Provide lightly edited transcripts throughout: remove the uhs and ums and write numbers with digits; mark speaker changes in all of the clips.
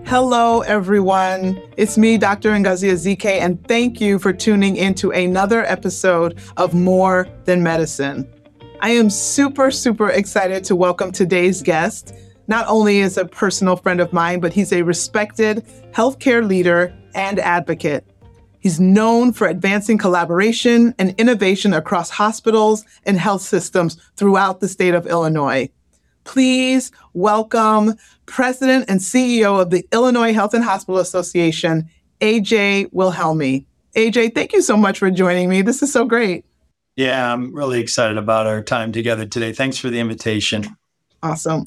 Speaker 1: Hello, everyone. It's me, Dr. Ngozi Ezike, and thank you for tuning into another episode of More Than Medicine. I am super excited to welcome today's guest. Not only is a personal friend of mine, but he's a respected healthcare leader and advocate. He's known for advancing collaboration and innovation across hospitals and health systems throughout the state of Illinois. Please welcome President and CEO of the Illinois Health and Hospital Association, AJ Wilhelmi. AJ, thank you so much for joining me. This is so great.
Speaker 2: Yeah, I'm really excited about our time together today. Thanks for the invitation.
Speaker 1: Awesome.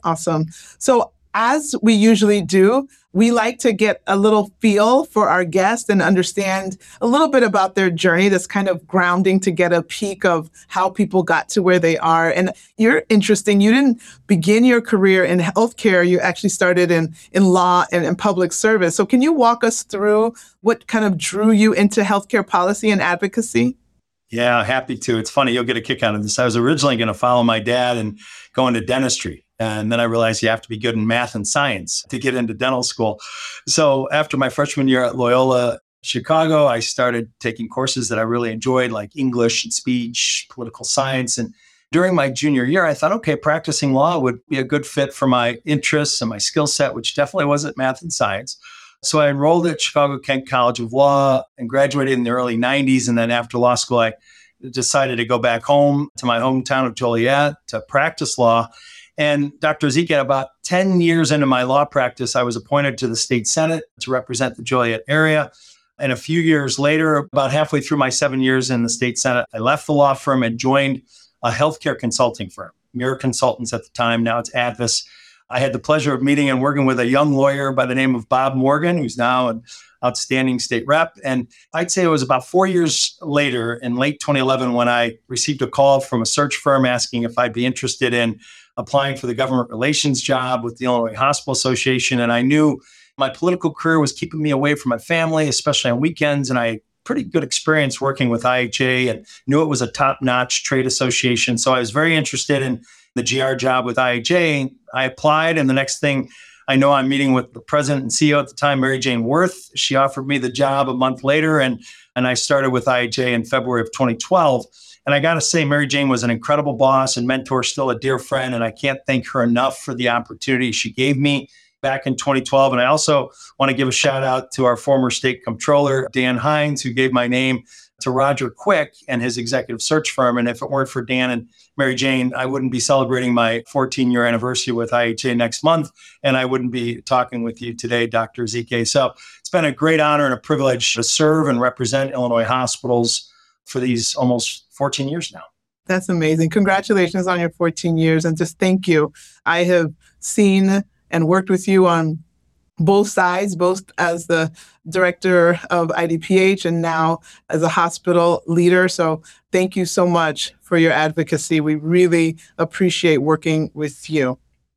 Speaker 1: So as we usually do, we like to get a little feel for our guests and understand a little bit about their journey. That's kind of grounding to get a peek of how people got to where they are. And you're interesting. You didn't begin your career in healthcare. You actually started in law and in public service. So can you walk us through what kind of drew you into healthcare policy and advocacy?
Speaker 2: Yeah, happy to. It's funny, you'll get a kick out of this. I was originally going to follow my dad and go into dentistry. And then I realized you have to be good in math and science to get into dental school. So after my freshman year at Loyola Chicago, I started taking courses that I really enjoyed, like English and speech, political science. And during my junior year, I thought, okay, practicing law would be a good fit for my interests and my skill set, which definitely wasn't math and science. So I enrolled at Chicago Kent College of Law and graduated in the early 90s. And then after law school, I decided to go back home to my hometown of Joliet to practice law. And Dr. Ezike, about 10 years into my law practice, I was appointed to the state Senate to represent the Joliet area. And a few years later, about halfway through my 7 years in the state Senate, I left the law firm and joined a healthcare consulting firm, Mirror Consultants at the time. Now it's Advis. I had the pleasure of meeting and working with a young lawyer by the name of Bob Morgan, who's now an outstanding state rep. And I'd say it was about 4 years later, in late 2011, when I received a call from a search firm asking if I'd be interested in applying for the government relations job with the Illinois Hospital Association. And I knew my political career was keeping me away from my family, especially on weekends. And I had pretty good experience working with IHA and knew it was a top-notch trade association. So I was very interested in the GR job with IHA. I applied, and the next thing I know, I'm meeting with the president and CEO at the time, Mary Jane Worth. She offered me the job a month later, and I started with IHA in February of 2012. And I got to say, Mary Jane was an incredible boss and mentor, still a dear friend, and I can't thank her enough for the opportunity she gave me back in 2012. And I also want to give a shout out to our former state comptroller, Dan Hines, who gave my name to Roger Quick and his executive search firm. And if it weren't for Dan and Mary Jane, I wouldn't be celebrating my 14-year anniversary with IHA next month, and I wouldn't be talking with you today, Dr. Ezike. So it's been a great honor and a privilege to serve and represent Illinois hospitals for these almost 14 years now.
Speaker 1: That's amazing. Congratulations on your 14 years, and just thank you. I have seen and worked with you on both sides, both as the director of IDPH and now as a hospital leader. So thank you so much for your advocacy. We really appreciate working with you.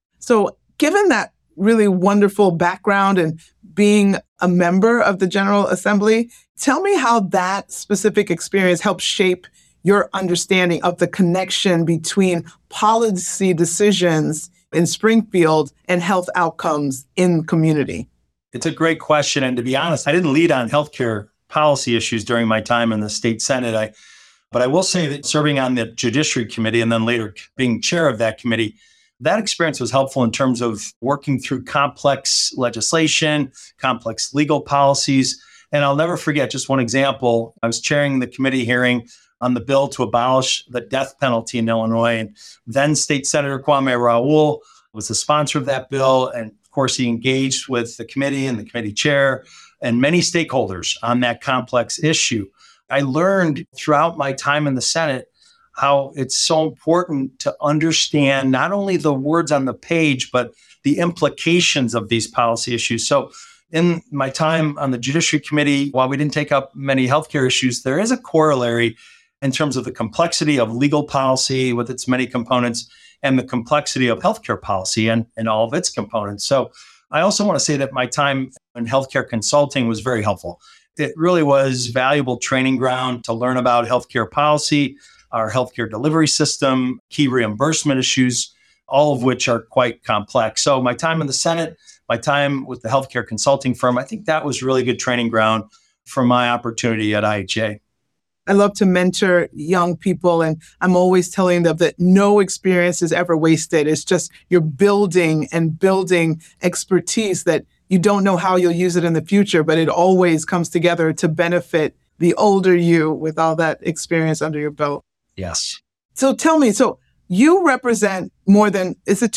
Speaker 1: So given that really wonderful background and being a member of the General Assembly, tell me how that specific experience helped shape your understanding of the connection between policy decisions in Springfield and health outcomes in community?
Speaker 2: It's a great question. And to be honest, I didn't lead on healthcare policy issues during my time in the state Senate. But I will say that serving on the Judiciary Committee and then later being chair of that committee, that experience was helpful in terms of working through complex legislation, complex legal policies. And I'll never forget just one example. I was chairing the committee hearing on the bill to abolish the death penalty in Illinois. And then State Senator Kwame Raoul was the sponsor of that bill. And of course, he engaged with the committee and the committee chair and many stakeholders on that complex issue. I learned throughout my time in the Senate how it's so important to understand not only the words on the page, but the implications of these policy issues. So in my time on the Judiciary Committee, while we didn't take up many healthcare issues, there is a corollary in terms of the complexity of legal policy with its many components and the complexity of healthcare policy and all of its components. So I also want to say that my time in healthcare consulting was very helpful. It really was valuable training ground to learn about healthcare policy, our healthcare delivery system, key reimbursement issues, all of which are quite complex. So my time in the Senate, my time with the healthcare consulting firm, I think that was really good training ground for my opportunity at IHA.
Speaker 1: I love to mentor young people, and I'm always telling them that no experience is ever wasted. It's just you're building and building expertise that you don't know how you'll use it in the future, but it always comes together to benefit the older you with all that experience under your belt.
Speaker 2: Yes.
Speaker 1: So tell me, so you represent more than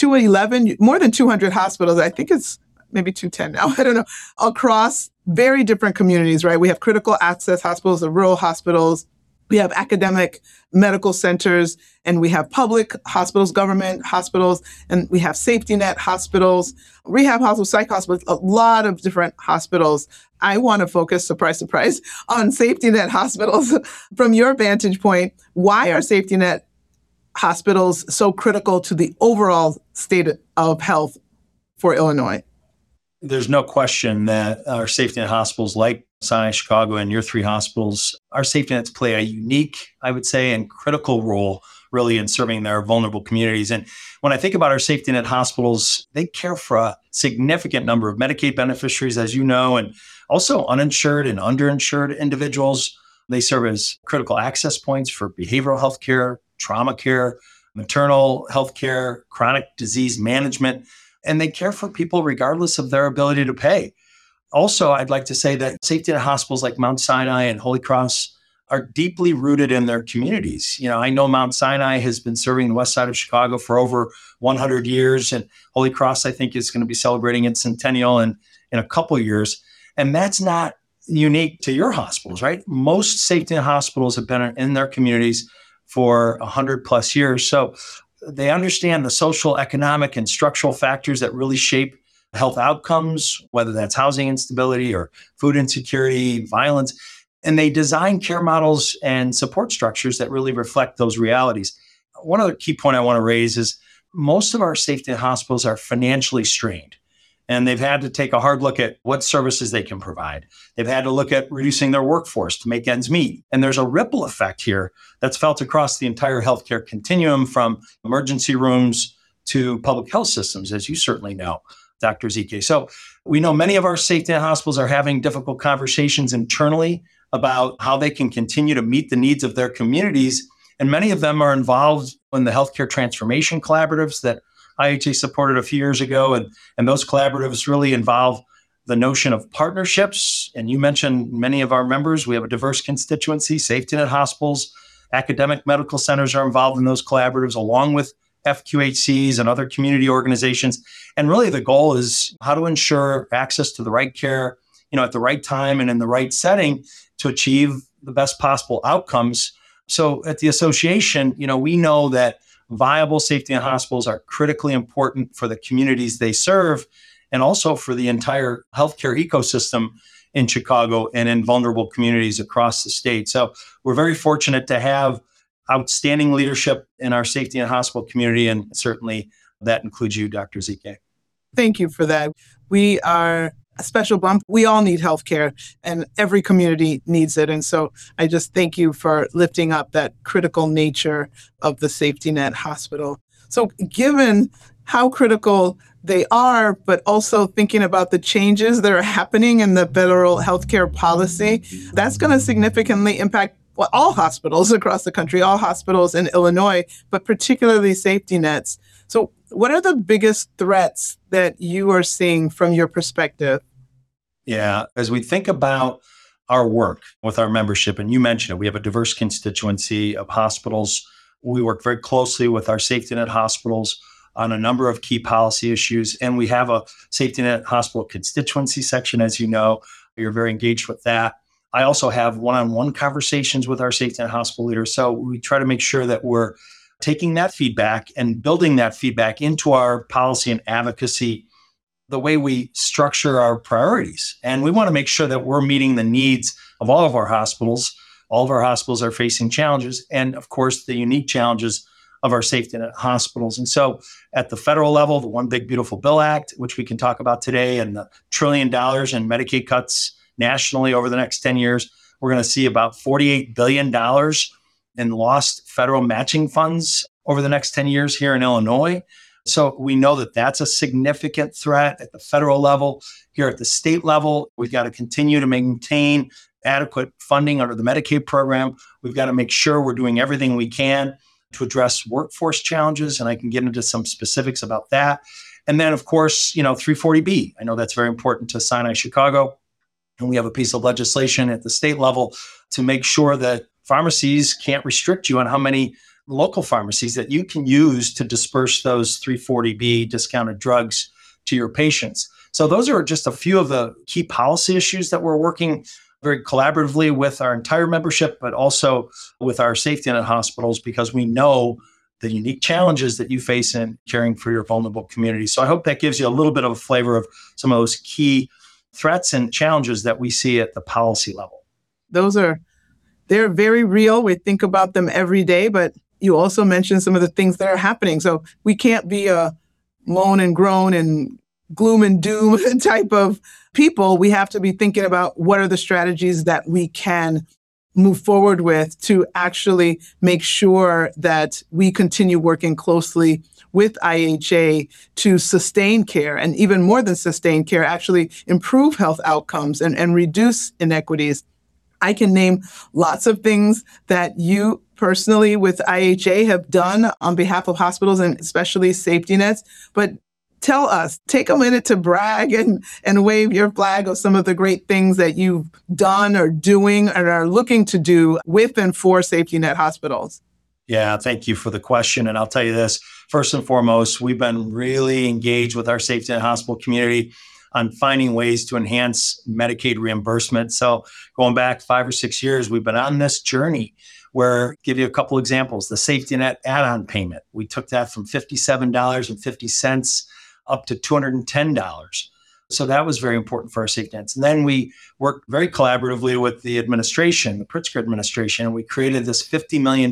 Speaker 1: 211, more than 200 hospitals. I think it's maybe 210 now. I don't know, across very different communities, right? We have critical access hospitals, the rural hospitals. We have academic medical centers, and we have public hospitals, government hospitals, and we have safety net hospitals, rehab hospitals, psych hospitals, a lot of different hospitals. I want to focus, surprise, surprise, on safety net hospitals. From your vantage point, why are safety net hospitals so critical to the overall state of health for Illinois?
Speaker 2: There's no question that our safety net hospitals like Sinai Chicago and your three hospitals, our safety nets play a unique, I would say, and critical role really in serving their vulnerable communities. And when I think about our safety net hospitals, they care for a significant number of Medicaid beneficiaries, as you know, and also uninsured and underinsured individuals. They serve as critical access points for behavioral health care, trauma care, maternal health care, chronic disease management, and they care for people regardless of their ability to pay. Also, I'd like to say that safety net hospitals like Mount Sinai and Holy Cross are deeply rooted in their communities. You know, I know Mount Sinai has been serving the west side of Chicago for over 100 years, and Holy Cross, I think, is going to be celebrating its centennial in a couple of years. And that's not unique to your hospitals, right? Most safety net hospitals have been in their communities for 100 plus years. So they understand the social, economic, and structural factors that really shape health outcomes, whether that's housing instability or food insecurity, violence. And they design care models and support structures that really reflect those realities. One other key point I want to raise is most of our safety net hospitals are financially strained. And they've had to take a hard look at what services they can provide. They've had to look at reducing their workforce to make ends meet. And there's a ripple effect here that's felt across the entire healthcare continuum, from emergency rooms to public health systems, as you certainly know, Dr. Ezike. So we know many of our safety net hospitals are having difficult conversations internally about how they can continue to meet the needs of their communities. And many of them are involved in the healthcare transformation collaboratives that IHA supported a few years ago. And those collaboratives really involve the notion of partnerships. And you mentioned many of our members. We have a diverse constituency, safety net hospitals, academic medical centers are involved in those collaboratives, along with FQHCs and other community organizations. And really the goal is how to ensure access to the right care, at the right time and in the right setting to achieve the best possible outcomes. So at the association, we know that viable safety net hospitals are critically important for the communities they serve, and also for the entire healthcare ecosystem in Chicago and in vulnerable communities across the state. So we're very fortunate to have outstanding leadership in our safety net hospital community, and certainly that includes you, Dr. Ezike.
Speaker 1: Thank you for that. We are a special bump. We all need healthcare, and every community needs it. And so I just thank you for lifting up that critical nature of the safety net hospital. So given how critical they are, but also thinking about the changes that are happening in the federal healthcare policy, that's going to significantly impact all hospitals across the country, all hospitals in Illinois, but particularly safety nets. So what are the biggest threats that you are seeing from your perspective?
Speaker 2: Yeah, as we think about our work with our membership, and you mentioned it, we have a diverse constituency of hospitals. We work very closely with our safety net hospitals on a number of key policy issues. And we have a safety net hospital constituency section, as you know. You're very engaged with that. I also have one-on-one conversations with our safety net hospital leaders. So we try to make sure that we're taking that feedback and building that feedback into our policy and advocacy, the way we structure our priorities. And we want to make sure that we're meeting the needs of all of our hospitals. All of our hospitals are facing challenges, and of course, the unique challenges of our safety net hospitals. And so at the federal level, the One Big Beautiful Bill Act, which we can talk about today, and the $1 trillion in Medicaid cuts nationally over the next 10 years, we're going to see about $48 billion in lost federal matching funds over the next 10 years here in Illinois. So we know that that's a significant threat at the federal level. Here at the state level, we've got to continue to maintain adequate funding under the Medicaid program. We've got to make sure we're doing everything we can to address workforce challenges, and I can get into some specifics about that. And then, of course, 340B. I know that's very important to Sinai Chicago, and we have a piece of legislation at the state level to make sure that pharmacies can't restrict you on how many local pharmacies that you can use to disperse those 340B discounted drugs to your patients. So those are just a few of the key policy issues that we're working very collaboratively with our entire membership, but also with our safety net hospitals, because we know the unique challenges that you face in caring for your vulnerable community. So I hope that gives you a little bit of a flavor of some of those key threats and challenges that we see at the policy level.
Speaker 1: They're very real. We think about them every day, but you also mentioned some of the things that are happening. So we can't be a moan and groan and gloom and doom type of people. We have to be thinking about what are the strategies that we can move forward with to actually make sure that we continue working closely with IHA to sustain care, and even more than sustain care, actually improve health outcomes and reduce inequities. I can name lots of things that you personally with IHA have done on behalf of hospitals and especially safety nets, but tell us, take a minute to brag and wave your flag of some of the great things that you've done or doing and are looking to do with and for safety net hospitals.
Speaker 2: Yeah, thank you for the question. And I'll tell you this, first and foremost, we've been really engaged with our safety net hospital community on finding ways to enhance Medicaid reimbursement. So going back 5 or 6 years, we've been on this journey where, give you a couple examples, the safety net add-on payment, we took that from $57.50 up to $210. So that was very important for our safety nets. And then we worked very collaboratively with the administration, the Pritzker administration, and we created this $50 million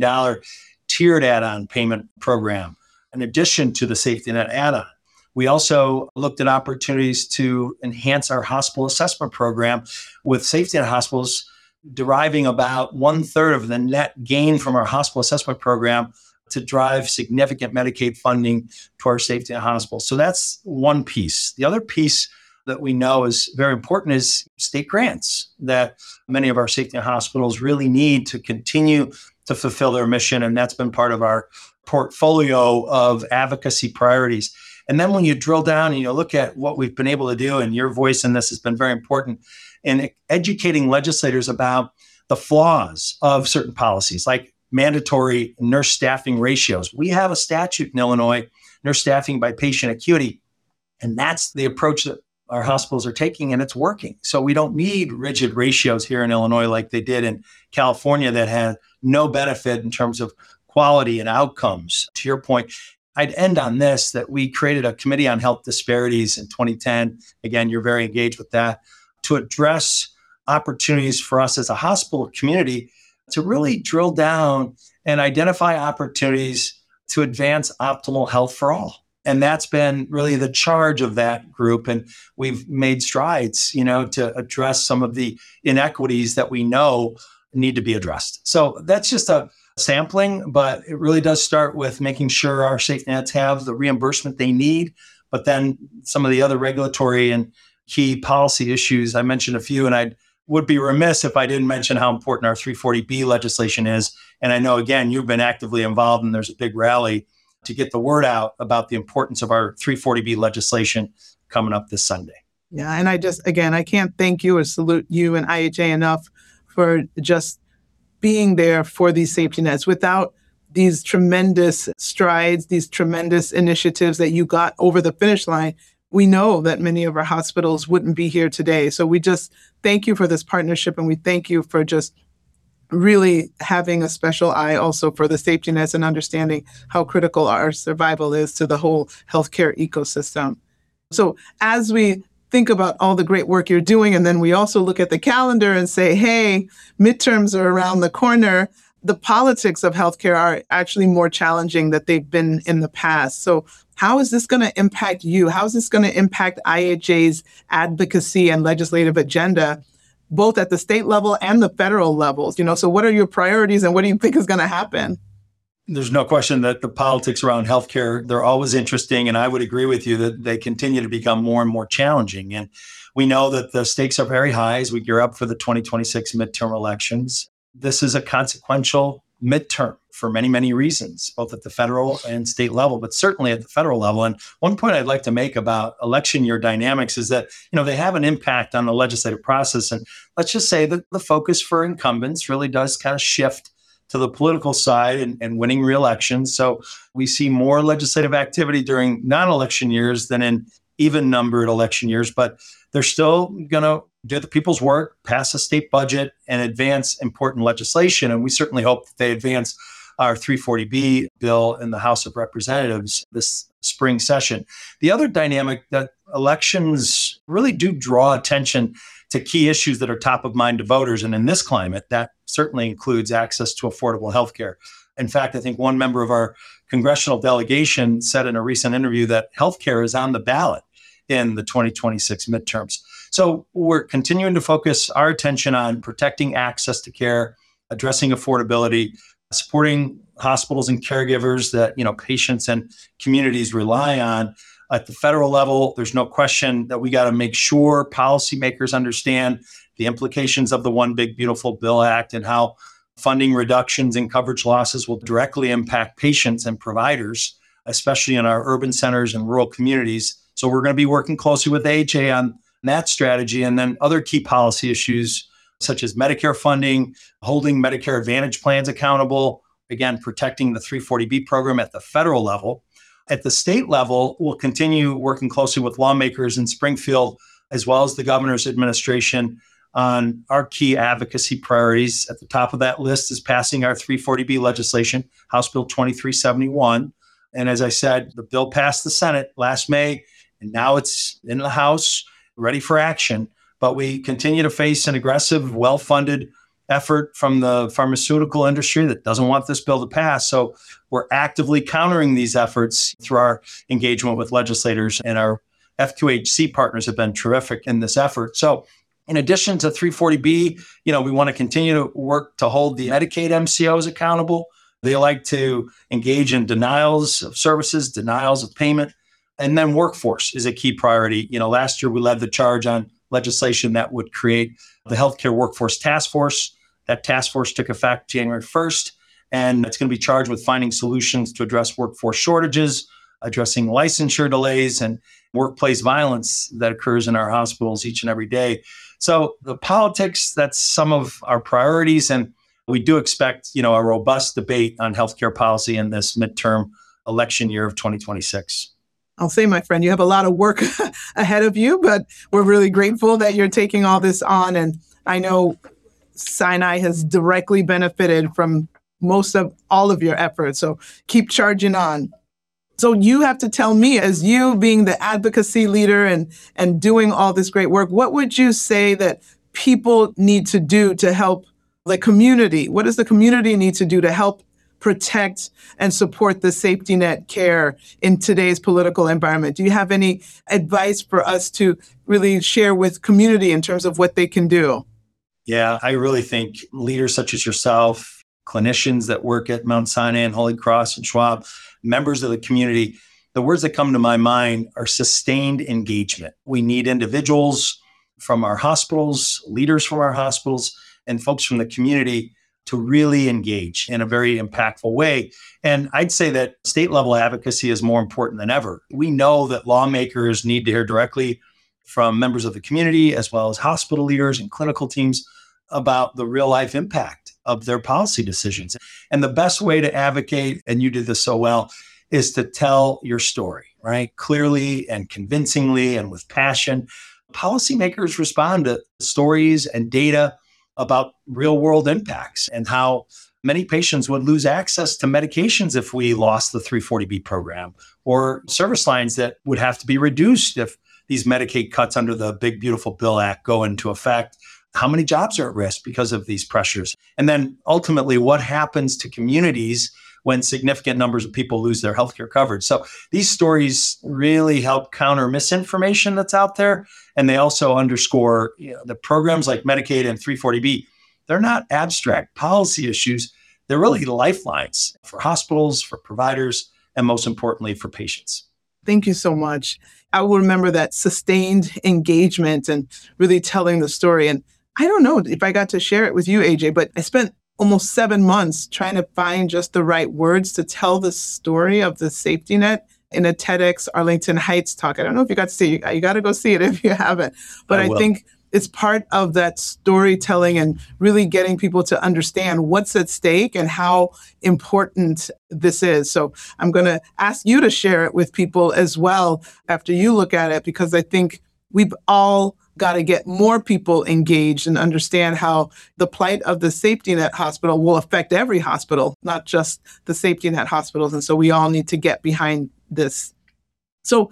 Speaker 2: tiered add-on payment program in addition to the safety net add-on. We also looked at opportunities to enhance our hospital assessment program with safety net hospitals deriving about 1/3 of the net gain from our hospital assessment program to drive significant Medicaid funding to our safety net hospitals. So that's one piece. The other piece that we know is very important is state grants that many of our safety net hospitals really need to continue to fulfill their mission. And that's been part of our portfolio of advocacy priorities. And then when you drill down and you look at what we've been able to do, and your voice in this has been very important, in educating legislators about the flaws of certain policies, like mandatory nurse staffing ratios. We have a statute in Illinois, nurse staffing by patient acuity, and that's the approach that our hospitals are taking, and it's working. So we don't need rigid ratios here in Illinois like they did in California that had no benefit in terms of quality and outcomes. To your point, I'd end on this, that we created a committee on health disparities in 2010. Again, you're very engaged with that, to address opportunities for us as a hospital community to really drill down and identify opportunities to advance optimal health for all. And that's been really the charge of that group. And we've made strides, to address some of the inequities that we know need to be addressed. So that's just a sampling, but it really does start with making sure our safety nets have the reimbursement they need. But then some of the other regulatory and key policy issues, I mentioned a few, and I would be remiss if I didn't mention how important our 340B legislation is. And I know, again, you've been actively involved, and there's a big rally to get the word out about the importance of our 340B legislation coming up this Sunday.
Speaker 1: Yeah, and I can't thank you or salute you and IHA enough for just being there for these safety nets. Without these tremendous strides, these tremendous initiatives that you got over the finish line, we know that many of our hospitals wouldn't be here today. So we just thank you for this partnership, and we thank you for just really having a special eye also for the safety nets and understanding how critical our survival is to the whole healthcare ecosystem. So as we think about all the great work you're doing, and then we also look at the calendar and say, hey, midterms are around the corner, the politics of healthcare are actually more challenging than they've been in the past. So how is this going to impact you? How is this going to impact IHA's advocacy and legislative agenda, both at the state level and the federal levels? So what are your priorities and what do you think is going to happen?
Speaker 2: There's no question that the politics around healthcare, they're always interesting. And I would agree with you that they continue to become more and more challenging. And we know that the stakes are very high as we gear up for the 2026 midterm elections. This is a consequential midterm for many, many reasons, both at the federal and state level, but certainly at the federal level. And one point I'd like to make about election year dynamics is that, they have an impact on the legislative process. And let's just say that the focus for incumbents really does kind of shift to the political side and winning re-elections. So we see more legislative activity during non-election years than in even numbered election years, but they're still going to do the people's work, pass a state budget, and advance important legislation. And we certainly hope that they advance our 340B bill in the House of Representatives this spring session. The other dynamic that elections really do draw attention to key issues that are top of mind to voters. And in this climate, that certainly includes access to affordable healthcare. In fact, I think one member of our congressional delegation said in a recent interview that healthcare is on the ballot in the 2026 midterms. So we're continuing to focus our attention on protecting access to care, addressing affordability, supporting hospitals and caregivers that patients and communities rely on. At the federal level, there's no question that we got to make sure policymakers understand the implications of the One Big Beautiful Bill Act and how funding reductions and coverage losses will directly impact patients and providers, especially in our urban centers and rural communities. So we're going to be working closely with AHA on that strategy, and then other key policy issues such as Medicare funding, holding Medicare Advantage plans accountable, again, protecting the 340B program at the federal level. At the state level, we'll continue working closely with lawmakers in Springfield, as well as the governor's administration on our key advocacy priorities. At the top of that list is passing our 340B legislation, House Bill 2371. And as I said, the bill passed the Senate last May, and now it's in the House, ready for action. But we continue to face an aggressive, well-funded effort from the pharmaceutical industry that doesn't want this bill to pass. So we're actively countering these efforts through our engagement with legislators, and our FQHC partners have been terrific in this effort. So in addition to 340B, we want to continue to work to hold the Medicaid MCOs accountable. They like to engage in denials of services, denials of payment. And then workforce is a key priority. Last year we led the charge on legislation that would create the Healthcare Workforce Task Force. That task force took effect January 1st, and it's going to be charged with finding solutions to address workforce shortages, addressing licensure delays, and workplace violence that occurs in our hospitals each and every day. So the politics, that's some of our priorities, and we do expect, a robust debate on healthcare policy in this midterm election year of 2026.
Speaker 1: I'll say, my friend, you have a lot of work ahead of you, but we're really grateful that you're taking all this on. And I know Sinai has directly benefited from most of all of your efforts. So keep charging on. So you have to tell me, as you being the advocacy leader and doing all this great work, what would you say that people need to do to help the community? What does the community need to do to help protect and support the safety net care in today's political environment? Do you have any advice for us to really share with community in terms of what they can do?
Speaker 2: Yeah, I really think leaders such as yourself, clinicians that work at Mount Sinai and Holy Cross and Schwab, members of the community, the words that come to my mind are sustained engagement. We need individuals from our hospitals, leaders from our hospitals, and folks from the community to really engage in a very impactful way. And I'd say that state level advocacy is more important than ever. We know that lawmakers need to hear directly from members of the community, as well as hospital leaders and clinical teams, about the real life impact of their policy decisions. And the best way to advocate, and you did this so well, is to tell your story, right? Clearly and convincingly and with passion. Policymakers respond to stories and data about real world impacts and how many patients would lose access to medications if we lost the 340B program, or service lines that would have to be reduced if these Medicaid cuts under the Big Beautiful Bill Act go into effect. How many jobs are at risk because of these pressures? And then ultimately, what happens to communities when significant numbers of people lose their healthcare coverage? So these stories really help counter misinformation that's out there. And they also underscore the programs like Medicaid and 340B. They're not abstract policy issues. they're really lifelines for hospitals, for providers, and most importantly, for patients.
Speaker 1: Thank you so much. I will remember that sustained engagement and really telling the story. And I don't know if I got to share it with you, AJ, but I spent almost 7 months trying to find just the right words to tell the story of the safety net in a TEDx Arlington Heights talk. I don't know if you got to see it. You got to go see it if you haven't. But I think it's part of that storytelling and really getting people to understand what's at stake and how important this is. So I'm going to ask you to share it with people as well after you look at it, because I think we've all got to get more people engaged and understand how the plight of the safety net hospital will affect every hospital, not just the safety net hospitals. And so we all need to get behind this. So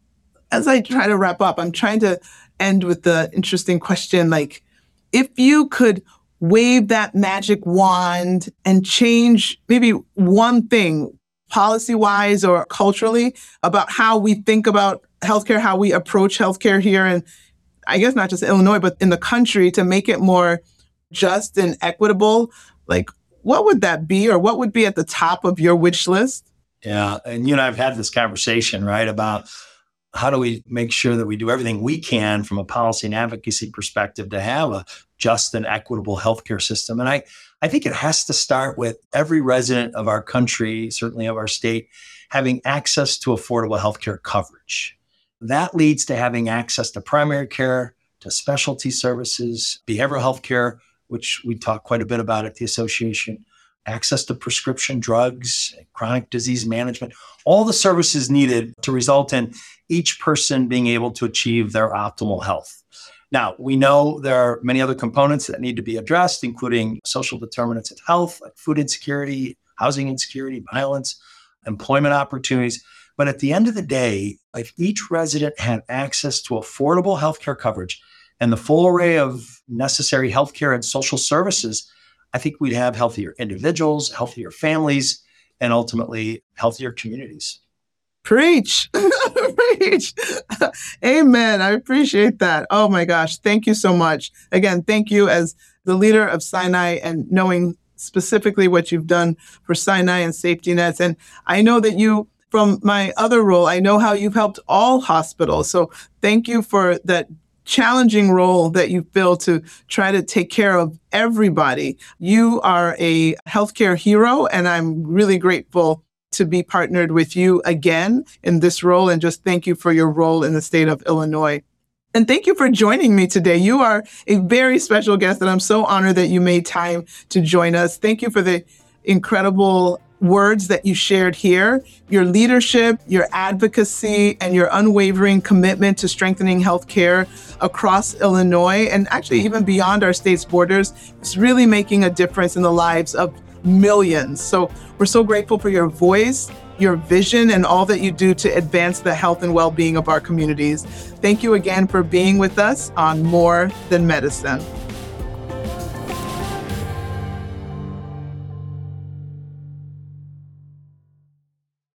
Speaker 1: as I try to wrap up, I'm trying to end with the interesting question, like, if you could wave that magic wand and change maybe one thing policy-wise or culturally about how we think about healthcare, how we approach healthcare here, and I guess not just Illinois, but in the country, to make it more just and equitable, like, what would that be, or what would be at the top of your wish list?
Speaker 2: Yeah. And you and I have had this conversation, right, about how do we make sure that we do everything we can from a policy and advocacy perspective to have a just and equitable healthcare system. And I think it has to start with every resident of our country, certainly of our state, having access to affordable healthcare coverage. That leads to having access to primary care, to specialty services, behavioral health care, which we talk quite a bit about at the association, access to prescription drugs, chronic disease management, all the services needed to result in each person being able to achieve their optimal health. Now, we know there are many other components that need to be addressed, including social determinants of health, like food insecurity, housing insecurity, violence, employment opportunities. But at the end of the day, if each resident had access to affordable healthcare coverage and the full array of necessary healthcare and social services, I think we'd have healthier individuals, healthier families, and ultimately healthier communities.
Speaker 1: Preach. Preach. Amen. I appreciate that. Oh my gosh. Thank you so much. Again, thank you as the leader of Sinai and knowing specifically what you've done for Sinai and safety nets. And I know that you, from my other role, I know how you've helped all hospitals. So thank you for that challenging role that you fill to try to take care of everybody. You are a healthcare hero, and I'm really grateful to be partnered with you again in this role. And just thank you for your role in the state of Illinois. And thank you for joining me today. You are a very special guest, and I'm so honored that you made time to join us. Thank you for the incredible words that you shared here, your leadership, your advocacy, and your unwavering commitment to strengthening healthcare across Illinois, and actually even beyond our state's borders. It's really making a difference in the lives of millions. So we're so grateful for your voice, your vision, and all that you do to advance the health and well-being of our communities. Thank you again for being with us on More Than Medicine.